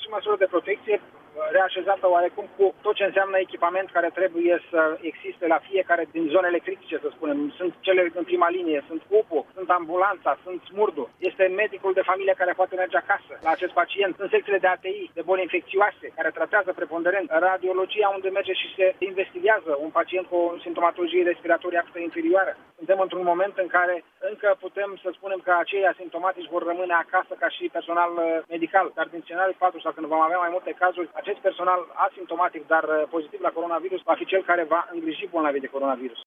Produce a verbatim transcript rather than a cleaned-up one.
și măsură de protecție reașezată oarecum cu tot ce înseamnă echipament care trebuie să existe la fiecare din zonele critice, să spunem. Sunt cele în prima linie, sunt U P U, sunt ambulanța, sunt smurdul, este medicul de familie care poate merge acasă la acest pacient, sunt secțiile de A T I, de boli infecțioase, care tratează preponderent, radiologia unde merge și se investigează un pacient cu o simptomatologie respiratorie acută inferioară. Suntem într-un moment în care încă putem să spunem că acei asimptomatici vor rămâne acasă ca și personal medical, dar din scenariul patru sau când vom avea mai multe cazuri, acest personal asimptomatic, dar pozitiv la coronavirus, va fi cel care va îngriji bolnavii de coronavirus.